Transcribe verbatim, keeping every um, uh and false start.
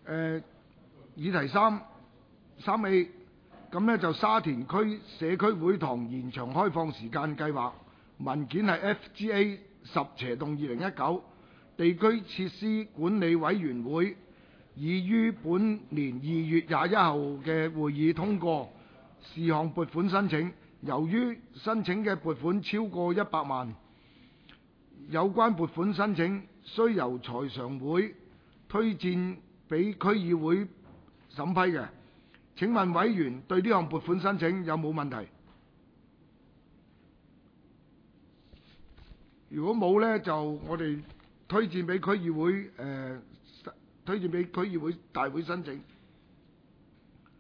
誒議題三三 A， 咁呢就沙田區社區會堂延長開放時間計劃文件係 F G A 十斜洞二零一九，地區設施管理委員會已於本年二月廿一號嘅會議通過事項撥款申請。由於申請嘅撥款超過一百萬，有關撥款申請須由財常會推薦俾區議會審批嘅。請問委員對呢項撥款申請有冇問題？如果冇呢，就我哋推薦俾區議會誒、呃、推薦俾區議會大會申請。